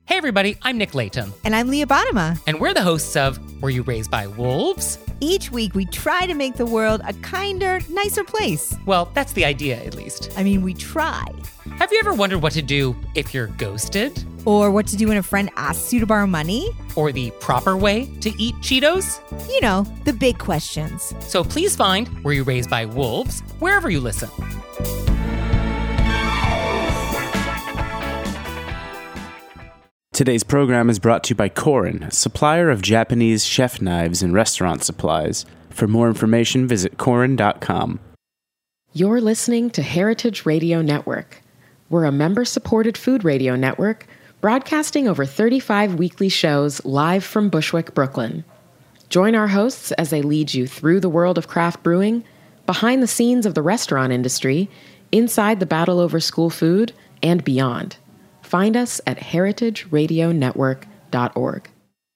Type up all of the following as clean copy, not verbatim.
Hey everybody, I'm Nick Layton. And I'm Leah Bottima. And we're the hosts of Were You Raised by Wolves? Each week we try to make the world a kinder, nicer place. Well, that's the idea, at least. I mean, we try. Have you ever wondered what to do if you're ghosted? Or what to do when a friend asks you to borrow money? Or the proper way to eat Cheetos? You know, the big questions. So please find Were You Raised by Wolves wherever you listen. Today's program is brought to you by Korin, a supplier of Japanese chef knives and restaurant supplies. For more information, visit korin.com. You're listening to Heritage Radio Network. We're a member-supported food radio network broadcasting over 35 weekly shows live from Bushwick, Brooklyn. Join our hosts as they lead you through the world of craft brewing, behind the scenes of the restaurant industry, inside the battle over school food, and beyond. Find us at heritageradionetwork.org.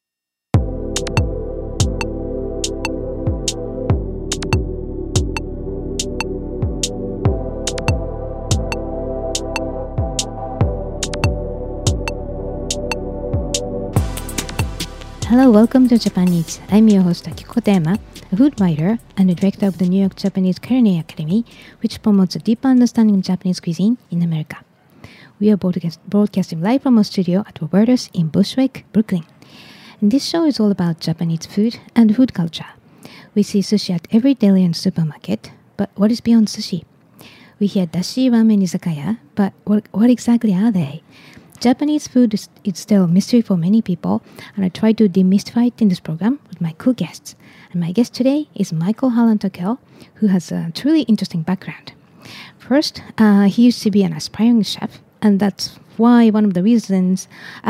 Hello, welcome to Japan Eats. I'm your host Akiko Kotayama, a food writer and the director of the New York Japanese Culinary Academy, which promotes a deeper understanding of Japanese cuisine in America. We are broadcasting live from our studio at Roberta's in Bushwick, Brooklyn. And this show is all about Japanese food and food culture. We see sushi at every deli and supermarket, but what is beyond sushi? We hear dashi ramen izakaya, but what exactly are they? Japanese food is still a mystery for many people, and I try to demystify it in this program with my cool guests. And my guest today is Michael Hallan-Turkel, who has a truly interesting background. First, he used to be an aspiring chef, and that's one of the reasons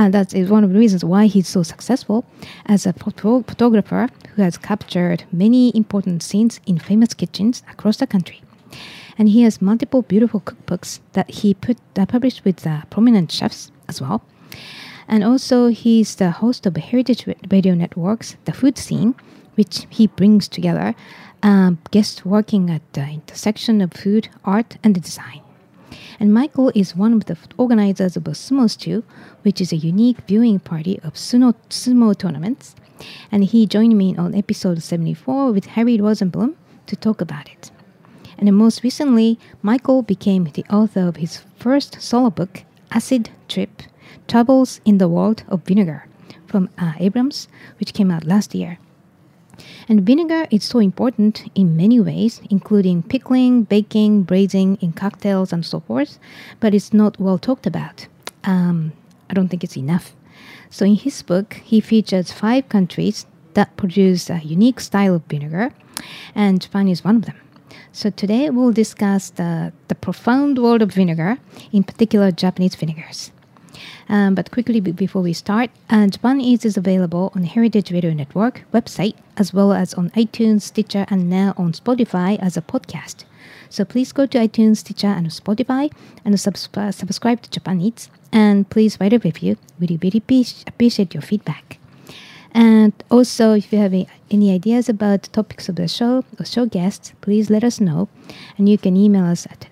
why he's so successful as a photographer who has captured many important scenes in famous kitchens across the country. And he has multiple beautiful cookbooks that he published with prominent chefs as well. And also he's the host of Heritage Radio Network's The Food Scene, which he brings together guests working at the intersection of food, art, and design. And Michael is one of the organizers of a Sumo Stew, which is a unique viewing party of sumo tournaments. And he joined me on episode 74 with Harry Rosenblum to talk about it. And then most recently, Michael became the author of his first solo book, Acid Trip: Travels in the World of Vinegar, from Abrams, which came out last year. And vinegar is so important in many ways, including pickling, baking, braising in cocktails, and so forth, but it's not well talked about. I don't think it's enough. So in his book, he features 5 countries that produce a unique style of vinegar, and Japan is one of them. So today we'll discuss the profound world of vinegar, in particular Japanese vinegars. But quickly before we start, Japan Eats is available on the Heritage Radio Network website, as well as on iTunes, Stitcher, and now on Spotify as a podcast. So please go to iTunes, Stitcher, and Spotify and subscribe to Japan Eats. And please write a review. We really appreciate your feedback. And also, if you have any ideas about the topics of the show or show guests, please let us know. And you can email us at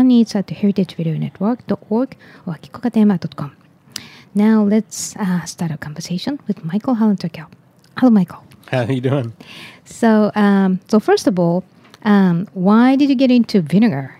japaneats@heritageradionetwork.org or akikokatayama.com. Now, let's start our conversation with Michael Hallan-Turkel. Hello, Michael. How are you doing? So first of all, why did you get into vinegar?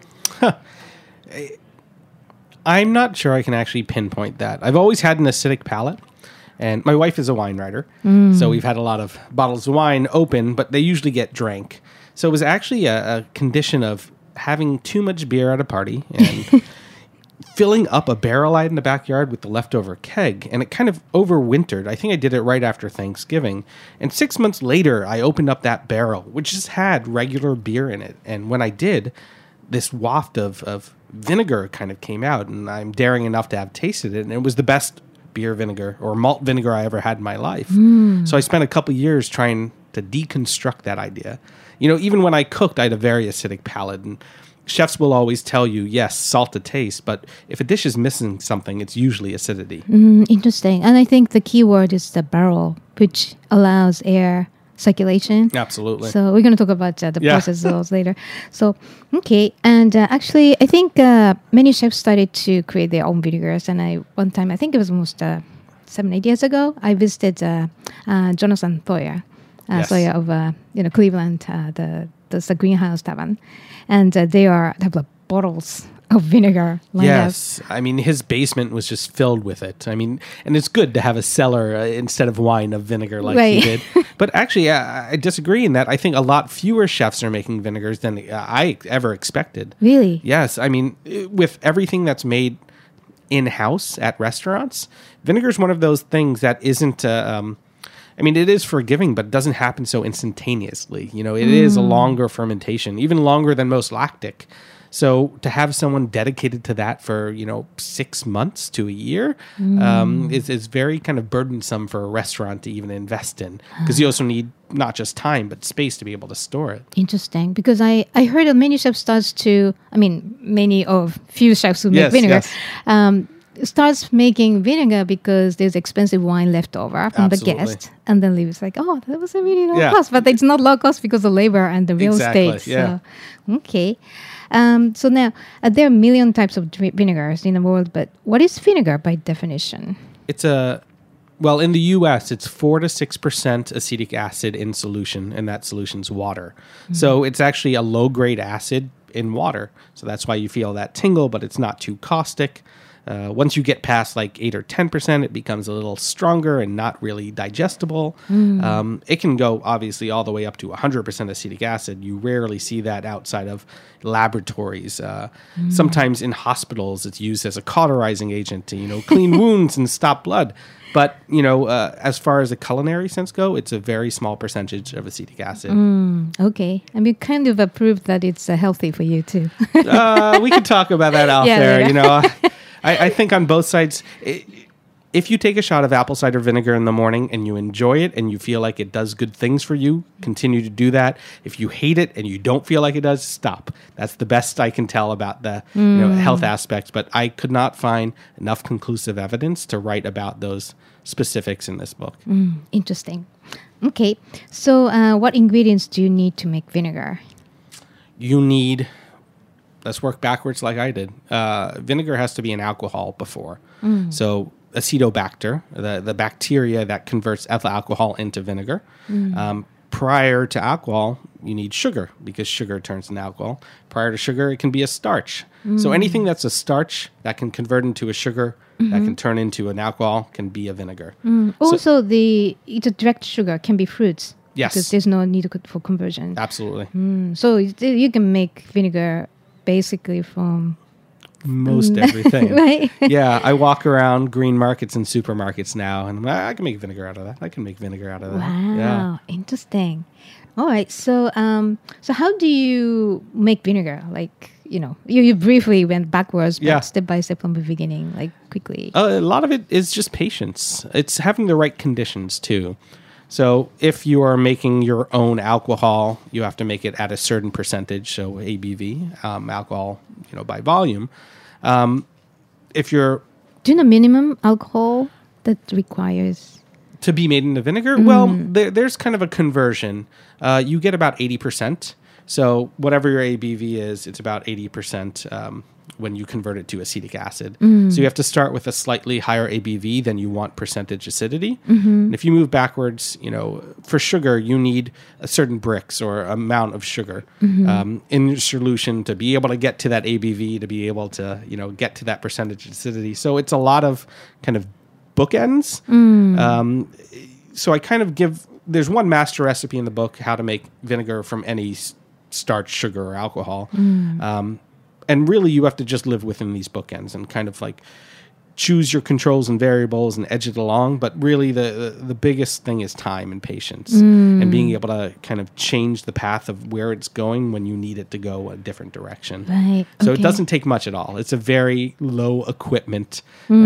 I'm not sure I can actually pinpoint that. I've always had an acidic palate. And my wife is a wine writer, so we've had a lot of bottles of wine open, but they usually get drank. So it was actually a condition of having too much beer at a party and filling up a barrel light in the backyard with the leftover keg. And it kind of overwintered. I think I did it right after Thanksgiving. And 6 months later, I opened up that barrel, which just had regular beer in it. And when I did, this waft of vinegar kind of came out, and I'm daring enough to have tasted it. And it was the best beer vinegar or malt vinegar I ever had in my life. So I spent a couple years trying to deconstruct that idea. You know, even when I cooked, I had a very acidic palate, and chefs will always tell you, yes, salt to taste, but if a dish is missing something, it's usually acidity. Interesting. And I think the key word is the barrel, which allows air circulation. Absolutely. So we're going to talk about the process later. So, okay. And actually, I think many chefs started to create their own vinegars. And one time, I think it was almost 7-8 years ago, I visited Jonathan Sawyer, Yes. Sawyer of Cleveland, the greenhouse tavern, and they have bottles of vinegar lined Yes. I mean, his basement was just filled with it. I mean, and it's good to have a cellar instead of wine of vinegar like he Right. did. But actually, I disagree in that I think a lot fewer chefs are making vinegars than I ever expected. Really? Yes. I mean, with everything that's made in-house at restaurants, vinegar is one of those things that isn't... I mean, it is forgiving, but it doesn't happen so instantaneously. You know, it is a longer fermentation, even longer than most lactic. So to have someone dedicated to that for, 6 months to a year is very kind of burdensome for a restaurant to even invest in. Because you also need not just time, but space to be able to store it. Interesting, because I heard of many chefs few chefs who make Yes, vinegar yes. Starts making vinegar because there's expensive wine left over from Absolutely. the guest, and then leaves like, oh, that was a really low Yeah. cost, but it's not low cost because of labor and the real Exactly, estate. yeah. So, okay. So now there are a million types of vinegars in the world, but what is vinegar by definition? It's in the U.S., it's 4 to 6% acetic acid in solution, and that solution's water. So it's actually a low-grade acid in water. So that's why you feel that tingle, but it's not too caustic. Once you get past like 8 or 10%, it becomes a little stronger and not really digestible. It can go obviously all the way up to 100% acetic acid. You rarely see that outside of laboratories. Sometimes in hospitals, it's used as a cauterizing agent to clean wounds and stop blood. But as far as the culinary sense go, it's a very small percentage of acetic acid. Okay, and you kind of approved that it's healthy for you too. We could talk about that out Yeah, there. later. I think on both sides, if you take a shot of apple cider vinegar in the morning and you enjoy it and you feel like it does good things for you, continue to do that. If you hate it and you don't feel like it does, stop. That's the best I can tell about the health aspects. But I could not find enough conclusive evidence to write about those specifics in this book. Interesting. Okay, so what ingredients do you need to make vinegar? You need... Let's work backwards like I did. Vinegar has to be an alcohol before. So Acetobacter, the bacteria that converts ethyl alcohol into vinegar. Prior to alcohol, you need sugar because sugar turns into alcohol. Prior to sugar, it can be a starch. So anything that's a starch that can convert into a sugar that can turn into an alcohol can be a vinegar. Also, it's a direct sugar can be fruits. Yes. Because there's no need for conversion. Absolutely. So you can make vinegar basically from Most everything. right. Yeah, I walk around green markets and supermarkets now, and I can make vinegar out of that. I can make vinegar out of that. Wow, Yeah. interesting. All right, so how do you make vinegar? Like you briefly went backwards, but Yeah. step by step from the beginning, like quickly. A lot of it is just patience. It's having the right conditions too. So if you are making your own alcohol, you have to make it at a certain percentage, so ABV, alcohol, by volume. If you're Do you know minimum alcohol that requires? to be made into vinegar, well, there's kind of a conversion. You get about 80%. So whatever your ABV is, it's about 80% when you convert it to acetic acid. So you have to start with a slightly higher ABV than you want percentage acidity. And if you move backwards, for sugar, you need a certain Brix or amount of sugar in your solution to be able to get to that ABV, to be able to, get to that percentage acidity. So it's a lot of kind of bookends. So I kind of there's one master recipe in the book, how to make vinegar from any starch, sugar, or alcohol. And really, you have to just live within these bookends and kind of like choose your controls and variables and edge it along. But really, the biggest thing is time and patience and being able to kind of change the path of where it's going when you need it to go a different direction. Right. So it okay. doesn't take much at all. It's a very low equipment,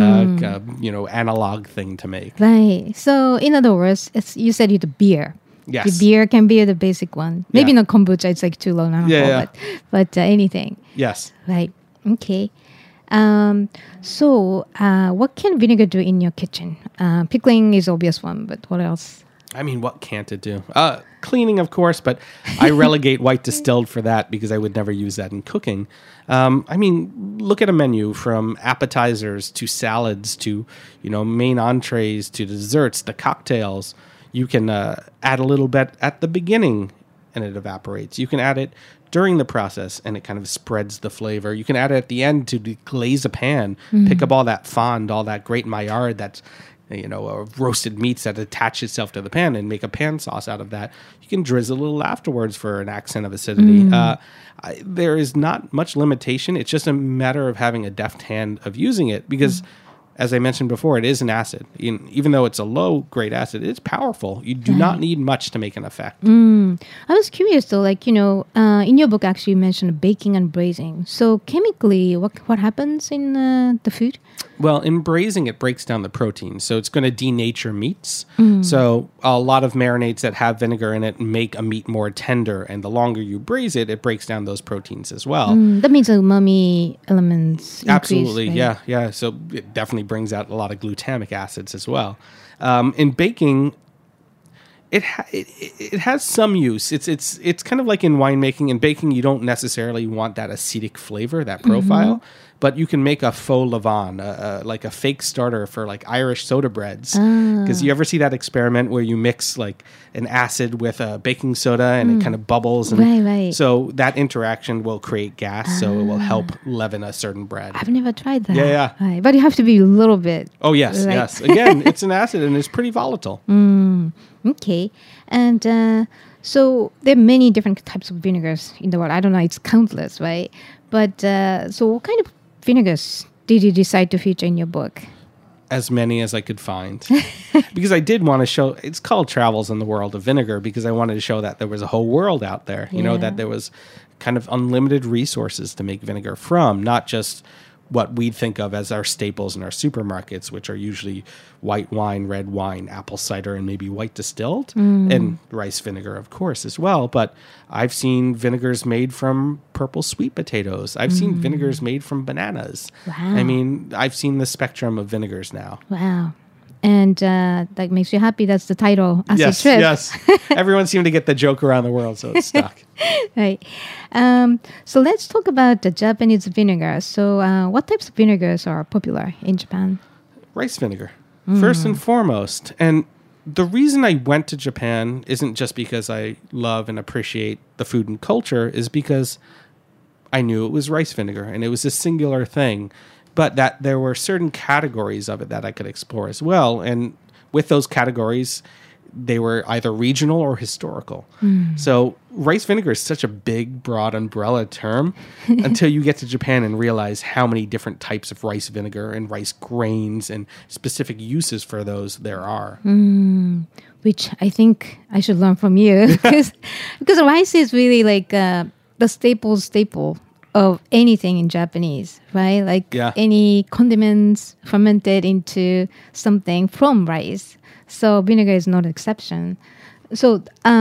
analog thing to make. Right. So in other words, you said the beer. Yes. The beer can be the basic one. Maybe Yeah. not kombucha, it's like too low now. Yeah. But anything. Yes. Right. Okay. So what can vinegar do in your kitchen? Pickling is obvious one, but what else? I mean, what can't it do? Cleaning, of course, but I relegate white distilled for that because I would never use that in cooking. I mean, look at a menu from appetizers to salads to, main entrees to desserts, the cocktails. You can add a little bit at the beginning and it evaporates. You can add it during the process and it kind of spreads the flavor. You can add it at the end to glaze a pan, pick up all that fond, all that great Maillard that's roasted meats that attach itself to the pan and make a pan sauce out of that. You can drizzle a little afterwards for an accent of acidity. There is not much limitation. It's just a matter of having a deft hand of using it because, as I mentioned before, it is an acid. Even though it's a low-grade acid, it's powerful. You do not need much to make an effect. I was curious though, in your book actually you mentioned baking and braising. So chemically, what happens in the food? Well, in braising, it breaks down the protein. So it's going to denature meats. So a lot of marinades that have vinegar in it make a meat more tender. And the longer you braise it, it breaks down those proteins as well. That means the umami elements increase. Absolutely, right? yeah. So it definitely brings out a lot of glutamic acids as well. In baking, it has some use. It's kind of like in winemaking. In baking, you don't necessarily want that acetic flavor, that profile. But you can make a faux levain, like a fake starter for like Irish soda breads. Because you ever see that experiment where you mix like an acid with a baking soda and it kind of bubbles? And Right. So that interaction will create gas, so it will help leaven a certain bread. I've never tried that. Yeah. Right. But you have to be a little bit. Oh, yes. Again, it's an acid and it's pretty volatile. Okay. And so there are many different types of vinegars in the world. I don't know, it's countless, right? But so what kind of vinegars did you decide to feature in your book? As many as I could find. Because I did want to show, it's called Travels in the World of Vinegar, because I wanted to show that there was a whole world out there, that there was kind of unlimited resources to make vinegar from, not just what we think of as our staples in our supermarkets, which are usually white wine, red wine, apple cider, and maybe white distilled, and rice vinegar, of course, as well. But I've seen vinegars made from purple sweet potatoes. I've seen vinegars made from bananas. Wow. I mean, I've seen the spectrum of vinegars now. Wow. And that makes you happy. That's the title. Acid Trip. Yes. Everyone seemed to get the joke around the world, so it's stuck. Right. So let's talk about the Japanese vinegar. So what types of vinegars are popular in Japan? Rice vinegar, first and foremost. And the reason I went to Japan isn't just because I love and appreciate the food and culture, is because I knew it was rice vinegar and it was a singular thing, but that there were certain categories of it that I could explore as well. And with those categories, they were either regional or historical. So rice vinegar is such a big, broad umbrella term until you get to Japan and realize how many different types of rice vinegar and rice grains and specific uses for those there are. Which I think I should learn from you because rice is really like the staple of anything in Japanese, right? Like any condiments fermented into something from rice. So vinegar is not an exception. So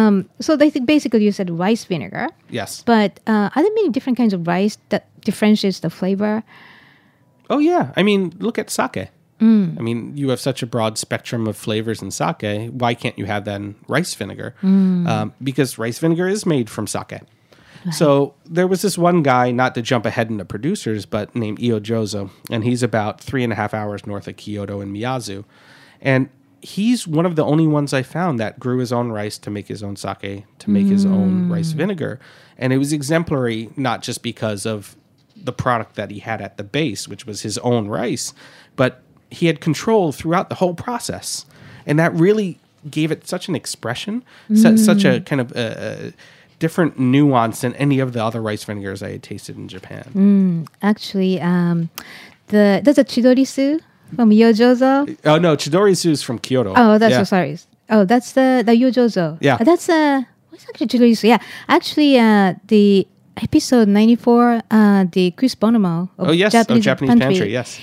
I think basically you said rice vinegar. Yes. But are there many different kinds of rice that differentiates the flavor? Oh, yeah. I mean, look at sake. I mean, you have such a broad spectrum of flavors in sake. Why can't you have then rice vinegar? Because rice vinegar is made from sake. Right. So there was this one guy, not to jump ahead into producers, but named Io Jozo, and he's about 3.5 hours north of Kyoto in Miyazu. And he's one of the only ones I found that grew his own rice to make his own sake, to make his own rice vinegar. And it was exemplary, not just because of the product that he had at the base, which was his own rice, but he had control throughout the whole process. And that really gave it such an expression, such a kind of different nuance than any of the other rice vinegars I had tasted in Japan. Actually, there's a Chidorisu from Yojozo. Oh, no, Chidorisu is from Kyoto. Oh, that's so sorry. Oh, that's the Yojozo. Yeah. That's what's actually Chidorisu? Yeah. Actually, the episode 94, the Chris Bonomo of Japanese Pantry. Yes.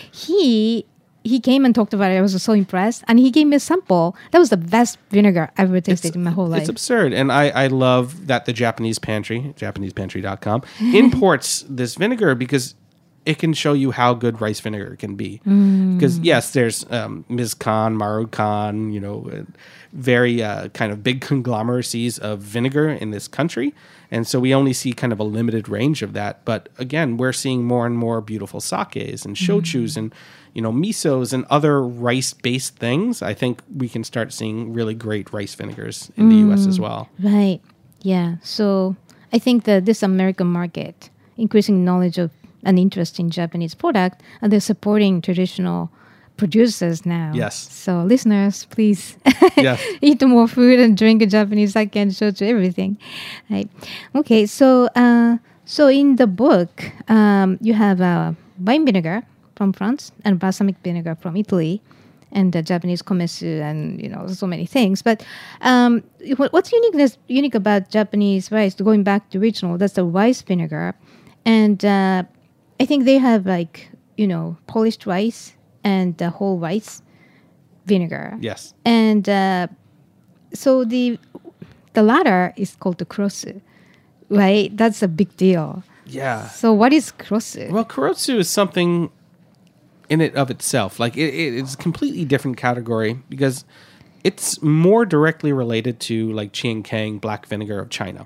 He came and talked about it. I was so impressed. And he gave me a sample. That was the best vinegar I've ever tasted in my whole life. It's absurd. And I love that the Japanese Pantry, JapanesePantry.com, imports this vinegar because it can show you how good rice vinegar can be. Because yes, there's Ms. Khan, Maru Khan, very kind of big conglomeracies of vinegar in this country. And so we only see kind of a limited range of that. But again, we're seeing more and more beautiful sakes and shochus and, misos and other rice-based things. I think we can start seeing really great rice vinegars in the U.S. as well. Right. Yeah. So I think that this American market, increasing knowledge of an interest in Japanese product, and they're supporting traditional producers now. Yes. So listeners, please Yes. eat more food and drink Japanese sake and shochu, everything. Right. Okay. So so in the book, you have wine vinegar from France and balsamic vinegar from Italy, and the Japanese komesu and so many things. But what's unique about Japanese rice? Going back to original, that's the rice vinegar, and I think they have polished rice and the whole rice vinegar. Yes. And so the latter is called the kurosu, right? That's a big deal. Yeah. So what is kurosu? Well, Kurotsu is something in it of itself. Like it's a completely different category because it's more directly related to like Chiankang black vinegar of China,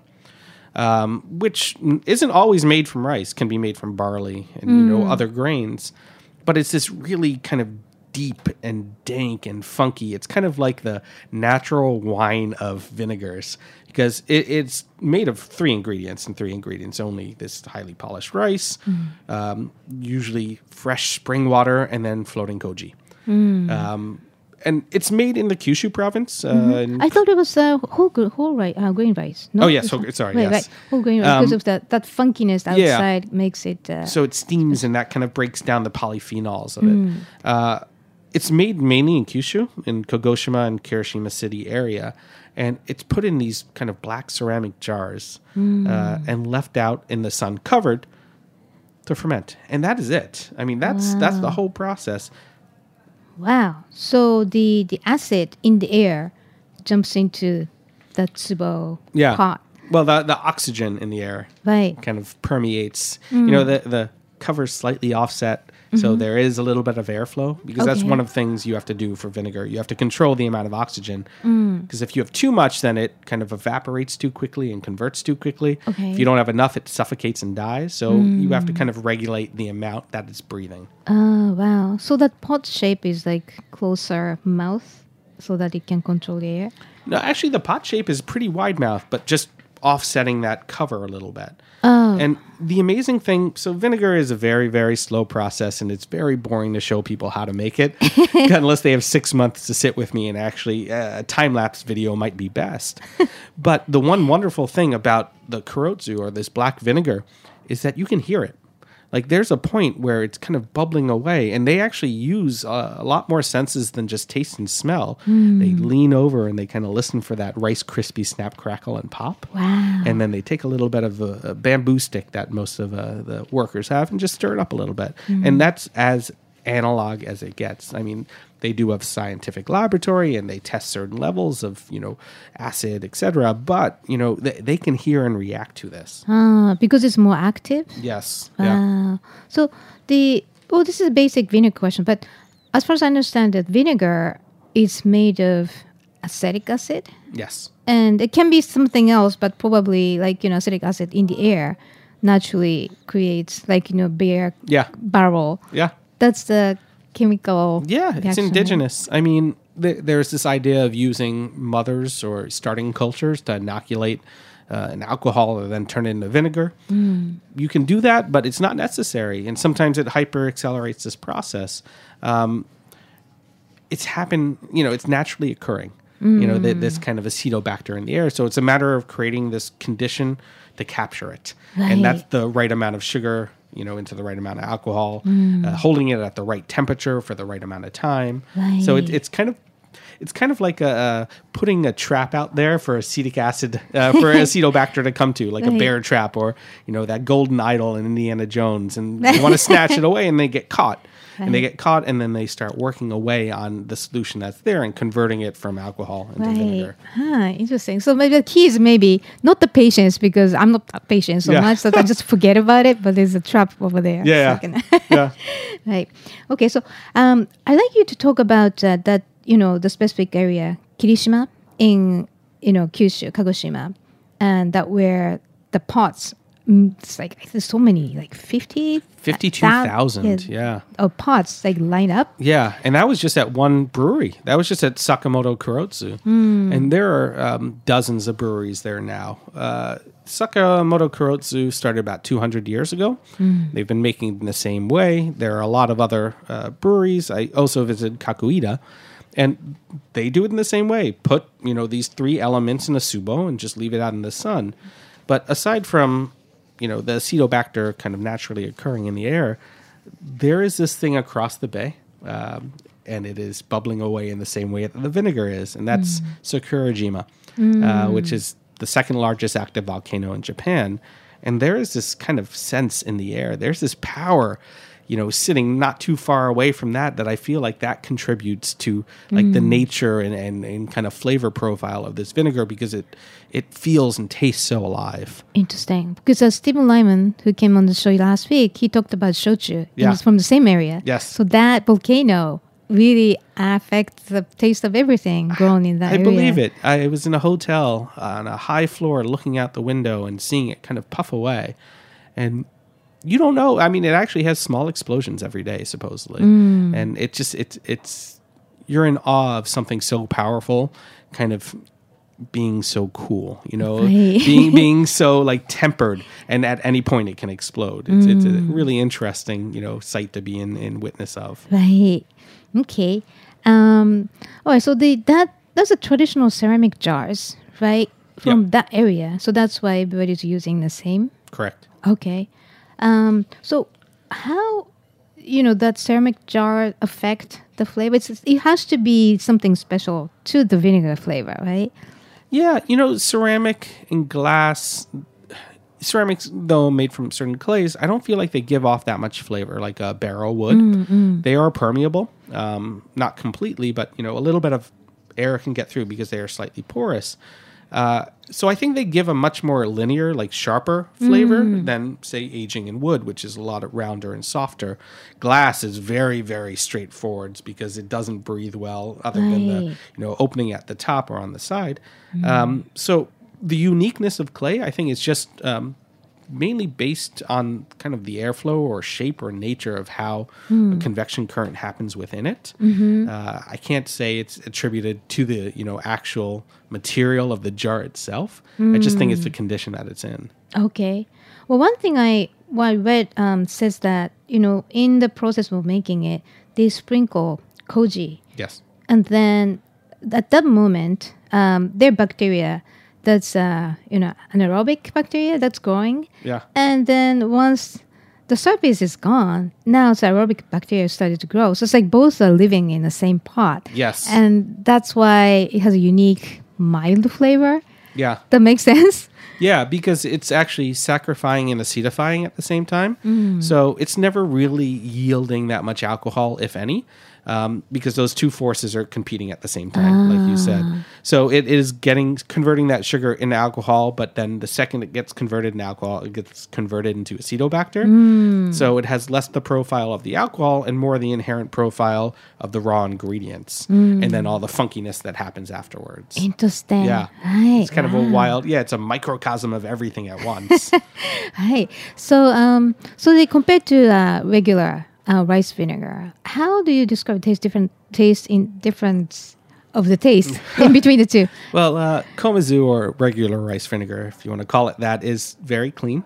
which isn't always made from rice, can be made from barley and other grains. But it's this really kind of deep and dank and funky. It's kind of like the natural wine of vinegars because it's made of 3 ingredients and 3 ingredients only. This highly polished rice, usually fresh spring water, and then floating koji. And it's made in the Kyushu province. I thought it was whole grain rice. No? Oh, yes. Sorry, right, yes. Right. Whole grain rice. Because of that funkiness outside makes it... so it steams and that kind of breaks down the polyphenols of it. It's made mainly in Kyushu, in Kagoshima and Kirishima City area. And it's put in these kind of black ceramic jars and left out in the sun, covered to ferment. And that is it. I mean, that's the whole process. Wow. So the acid in the air jumps into the tsubo pot. Well, the oxygen in the air kind of permeates. The cover's slightly offset, so there is a little bit of airflow because that's one of the things you have to do for vinegar. You have to control the amount of oxygen because if you have too much, then it kind of evaporates too quickly and converts too quickly. Okay. If you don't have enough, it suffocates and dies. So you have to kind of regulate the amount that it's breathing. Oh, wow. So that pot shape is like closer mouth so that it can control the air? No, actually, the pot shape is pretty wide mouth, but just offsetting that cover a little bit. Oh. And the amazing thing, so vinegar is a very, very slow process, and it's very boring to show people how to make it, unless they have 6 months to sit with me, and actually a time-lapse video might be best. But the one wonderful thing about the kurotsu, or this black vinegar, is that you can hear it. Like there's a point where it's kind of bubbling away, and they actually use a lot more senses than just taste and smell. They lean over and they kind of listen for that Rice Krispie snap, crackle, and pop. Wow. And then they take a little bit of a bamboo stick that most of the workers have and just stir it up a little bit. And that's as analog as it gets. I mean, they do have scientific laboratory and they test certain levels of, acid, etc. But, they can hear and react to this. Because it's more active? Yes. Wow. Yeah. So this is a basic vinegar question, but as far as I understand it, vinegar is made of acetic acid? Yes. And it can be something else, but probably acetic acid in the air naturally creates beer barrel. Yeah. That's the chemical it's reaction. indigenous. I mean, there's this idea of using mothers or starting cultures to inoculate an alcohol and then turn it into vinegar. You can do that, but it's not necessary. And sometimes it hyper accelerates this process. It's happened, it's naturally occurring. This kind of acetobacter in the air. So it's a matter of creating this condition to capture it. Right. And that's the right amount of sugar, into the right amount of alcohol, holding it at the right temperature for the right amount of time. Right. So it's kind of, it's kind of like putting a trap out there for acetic acid, for Acetobacter to come to, like a bear trap or, that golden idol in Indiana Jones. And they want to snatch it away and they get caught. And they get caught, and then they start working away on the solution that's there and converting it from alcohol into vinegar. Interesting. So maybe the key is maybe not the patience, because I'm not patient so much that I just forget about it, but there's a trap over there. Yeah. Right. Okay, so I'd like you to talk about that, the specific area, Kirishima in, Kyushu, Kagoshima, and that where the pots, it's like there's so many, like 52,000, of pots line up. Yeah, and that was just at one brewery. That was just at Sakamoto Kurotsu. And there are dozens of breweries there now. Sakamoto Kurotsu started about 200 years ago. They've been making it in the same way. There are a lot of other breweries. I also visited Kakuida, and they do it in the same way. Put, these 3 elements in a subo and just leave it out in the sun. But aside from the Acetobacter kind of naturally occurring in the air, there is this thing across the bay, and it is bubbling away in the same way that the vinegar is, and that's Sakurajima, which is the second largest active volcano in Japan. And there is this kind of sense in the air. There's this power, sitting not too far away from that I feel like that contributes to like the nature and kind of flavor profile of this vinegar, because it feels and tastes so alive. Interesting. Because Stephen Lyman, who came on the show last week, he talked about shochu. Yeah. He's from the same area. Yes. So that volcano really affects the taste of everything grown in that area. I believe it. I was in a hotel on a high floor looking out the window and seeing it kind of puff away. And you don't know. I mean, it actually has small explosions every day, supposedly. And it's you're in awe of something so powerful, kind of being so cool, being so tempered, and at any point it can explode. It's a really interesting, sight to be in witness of. Right. Okay. All right. So that's a traditional ceramic jars, right? From that area. So that's why everybody's using the same. Correct. Okay. So how, that ceramic jar affect the flavor? It has to be something special to the vinegar flavor, right? Yeah, ceramic and glass, ceramics, though made from certain clays, I don't feel like they give off that much flavor like a barrel would. They are permeable, not completely, but, a little bit of air can get through because they are slightly porous. So I think they give a much more linear, sharper flavor than, say, aging in wood, which is a lot rounder and softer. Glass is very, very straightforward because it doesn't breathe well other than the, opening at the top or on the side. So the uniqueness of clay, I think, is just mainly based on kind of the airflow or shape or nature of how a convection current happens within it. I can't say it's attributed to the, actual material of the jar itself. I just think it's the condition that it's in. Okay. Well, one thing I read says that, in the process of making it, they sprinkle koji. Yes. And then at that moment, their bacteria, that's anaerobic bacteria that's growing. Yeah. And then once the surface is gone, now it's aerobic bacteria started to grow. So it's like both are living in the same pot. Yes. And that's why it has a unique mild flavor. Yeah. That makes sense. Yeah, because it's actually saccharifying and acidifying at the same time. So it's never really yielding that much alcohol, if any. Because those two forces are competing at the same time, like you said. So it is converting that sugar into alcohol, but then the second it gets converted into alcohol, it gets converted into Acetobacter. So it has less the profile of the alcohol and more the inherent profile of the raw ingredients, and then all the funkiness that happens afterwards. Interesting. Yeah. Right. It's kind of a wild, it's a microcosm of everything at once. Right. So, so they compare to regular rice vinegar. How do you describe taste in difference of the taste in between the two? Well, Komazu, or regular rice vinegar, if you want to call it that, is very clean.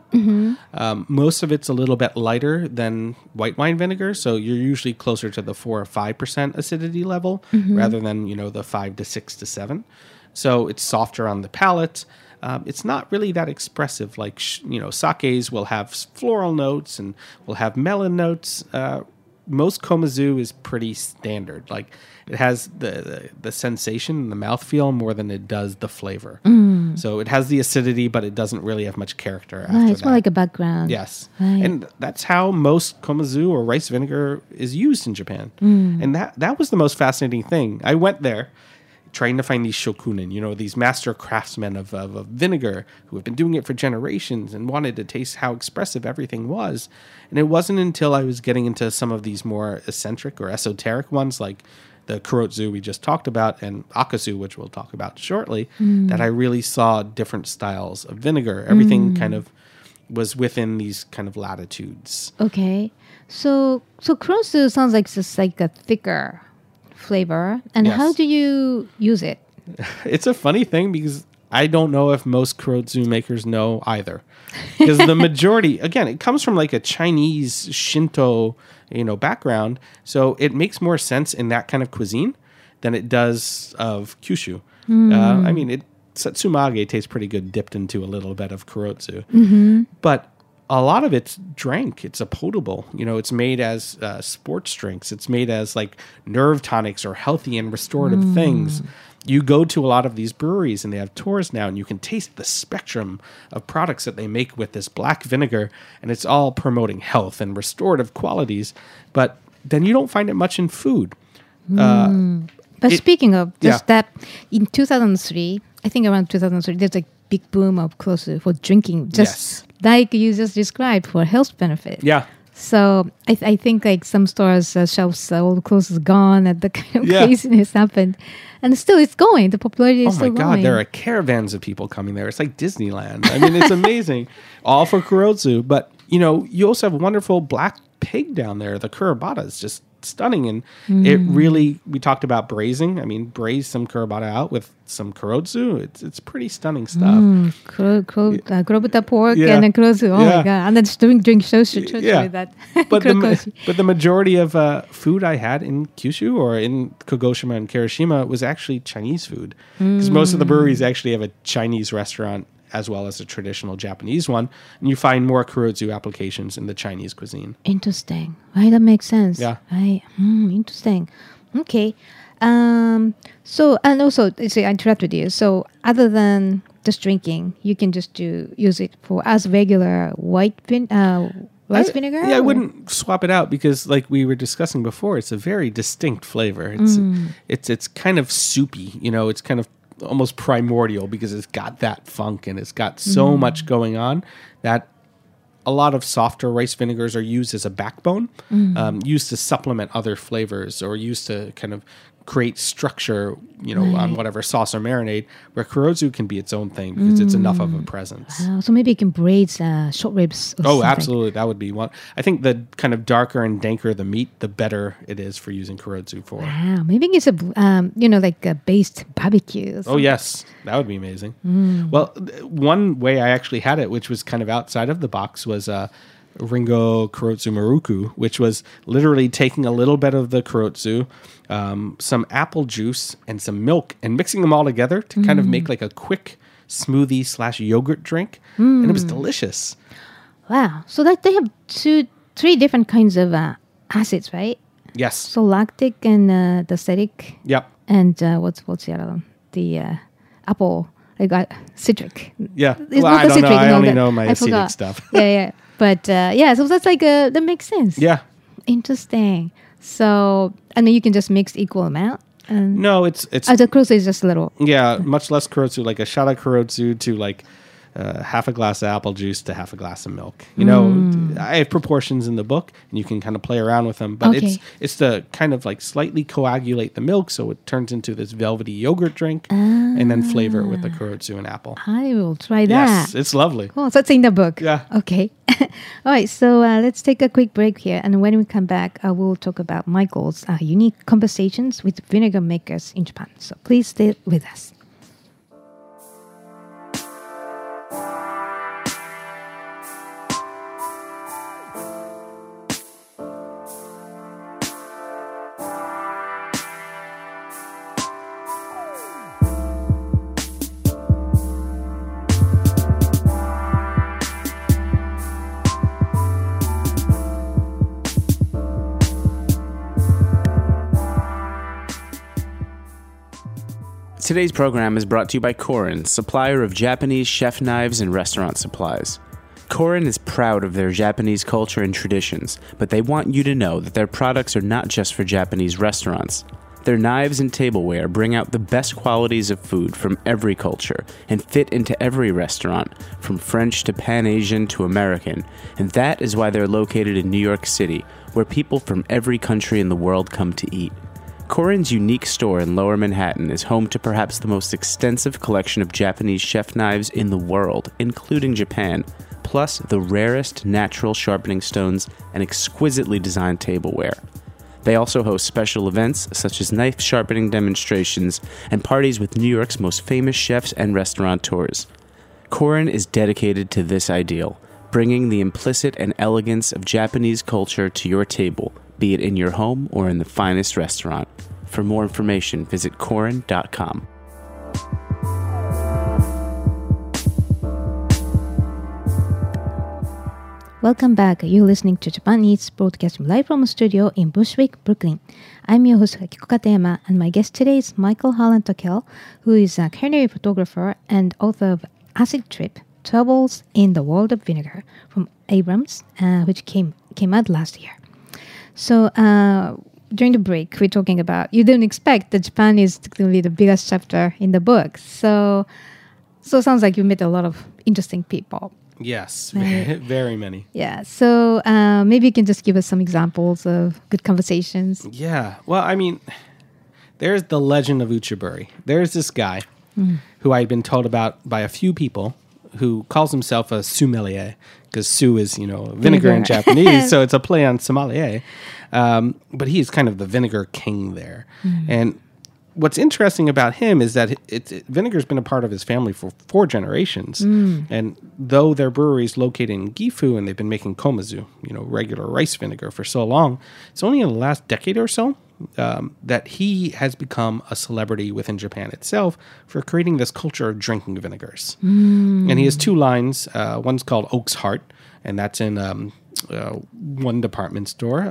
Most of it's a little bit lighter than white wine vinegar, so you're usually closer to the 4 or 5% acidity level rather than the 5 to 6 to 7. So it's softer on the palate. It's not really that expressive. Like sakes will have floral notes and will have melon notes. most komazu is pretty standard. Like it has the sensation and the mouthfeel more than it does the flavor. So it has the acidity, but it doesn't really have much character after It's that. more like a background. Yes. Right. And that's how most komazu or rice vinegar is used in Japan. And that was the most fascinating thing. I went there trying to find these shokunin, these master craftsmen of vinegar who have been doing it for generations and wanted to taste how expressive everything was. And it wasn't until I was getting into some of these more eccentric or esoteric ones like the kurotsu we just talked about and akasu, which we'll talk about shortly, that I really saw different styles of vinegar. Everything kind of was within these kind of latitudes. Okay. So kurotsu sounds like just like a thicker flavor. And Yes. how do you use it? It's a funny thing because I don't know if most kurotsu makers know either. Because the majority, again, it comes from like a Chinese Shinto, background. So it makes more sense in that kind of cuisine than it does of Kyushu. I mean, satsumage tastes pretty good dipped into a little bit of kurotsu. But a lot of it's drank. It's a potable. It's made as sports drinks. It's made as like nerve tonics or healthy and restorative things. You go to a lot of these breweries and they have tours now and you can taste the spectrum of products that they make with this black vinegar, and it's all promoting health and restorative qualities. But then you don't find it much in food. But speaking of just yeah. that, in 2003, I think around 2003, there's a big boom of kurotsu for drinking, just like you just described, for health benefit. Yeah. So I think like some stores' shelves, all the clothes is gone, and the kind of craziness happened. And still it's going. The popularity is still going. Oh my God, there are caravans of people coming there. It's like Disneyland. I mean, it's amazing. All for kurotsu. But, you also have wonderful black pig down there. The kurabata is just stunning. And it really, we talked about braising. I mean, braise some kurabata out with some kurotsu. It's pretty stunning stuff. Kurobuta pork and then kurotsu. Oh my God. And then just drink shochu with that. But the majority of food I had in Kyushu or in Kagoshima and Kirishima was actually Chinese food. Because most of the breweries actually have a Chinese restaurant as well as a traditional Japanese one. And you find more kurotsu applications in the Chinese cuisine. Interesting. Right, that makes sense. Yeah. Right. Interesting. Okay. So, and also, I interrupted you. So, other than just drinking, you can just use it for as regular rice vinegar? Yeah, I wouldn't swap it out because, like we were discussing before, it's a very distinct flavor. It's kind of soupy. It's kind of almost primordial because it's got that funk and it's got so much going on that a lot of softer rice vinegars are used as a backbone, used to supplement other flavors or used to kind of create structure, on whatever sauce or marinade, where kurotsu can be its own thing because it's enough of a presence. Wow, so maybe you can braise short ribs or something. Absolutely. That would be one. I think the kind of darker and danker the meat, the better it is for using kurotsu for. Wow, maybe it's like a based barbecue. Oh, yes. That would be amazing. Well, one way I actually had it, which was kind of outside of the box, was Ringo Kurotsu Maruku, which was literally taking a little bit of the kurotsu, some apple juice, and some milk, and mixing them all together to kind of make like a quick smoothie / yogurt drink. And it was delicious. Wow. So that they have 3 different kinds of acids, right? Yes. So lactic and the acetic. Yep. And what's the other one? The apple. I got citric. Yeah. It's Well, not I the don't know. citric, I no, only the- know my I acetic forgot. stuff. Yeah. But so that's like that makes sense. Yeah. Interesting. So and then you can just mix equal amount. And No, it's the kurotsu is just a little. yeah, much less kurotsu, like a shot of kurotsu to like half a glass of apple juice to half a glass of milk. I have proportions in the book, and you can kind of play around with them. But Okay. it's to kind of like slightly coagulate the milk, so it turns into this velvety yogurt drink, and then flavor it with the kurotsu and apple. I will try that. Yes, it's lovely. Oh, so it's in the book. Yeah. Okay. All right. So let's take a quick break here. And when we come back, we'll talk about Michael's unique conversations with vinegar makers in Japan. So please stay with us. Today's program is brought to you by Korin, supplier of Japanese chef knives and restaurant supplies. Korin is proud of their Japanese culture and traditions, but they want you to know that their products are not just for Japanese restaurants. Their knives and tableware bring out the best qualities of food from every culture and fit into every restaurant, from French to Pan-Asian to American, and that is why they're located in New York City, where people from every country in the world come to eat. Korin's unique store in Lower Manhattan is home to perhaps the most extensive collection of Japanese chef knives in the world, including Japan, plus the rarest natural sharpening stones and exquisitely designed tableware. They also host special events such as knife sharpening demonstrations and parties with New York's most famous chefs and restaurateurs. Korin is dedicated to this ideal, bringing the implicit and elegance of Japanese culture to your table, be it in your home or in the finest restaurant. For more information, visit Korin.com. Welcome back. You're listening to Japan Eats, broadcasting live from a studio in Bushwick, Brooklyn. I'm your host, Akiko Katayama, and my guest today is Michael Harlan Tokel, who is a culinary photographer and author of Acid Trip, Troubles in the World of Vinegar, from Abrams, which came out last year. So during the break, we're talking about, you didn't expect that Japan is technically the biggest chapter in the book. So it sounds like you met a lot of interesting people. Yes, very many. Yeah, so maybe you can just give us some examples of good conversations. Yeah, well, I mean, there's the legend of Uchiburi. There's this guy who I had been told about by a few people who calls himself a sommelier, because su is, vinegar in Japanese, so it's a play on sommelier. But he is kind of the vinegar king there. And what's interesting about him is that vinegar's been a part of his family for 4 generations. And though their brewery is located in Gifu and they've been making komazu, regular rice vinegar for so long, it's only in the last decade or so that he has become a celebrity within Japan itself for creating this culture of drinking vinegars. And he has 2 lines. One's called Oak's Heart, and that's in one department store,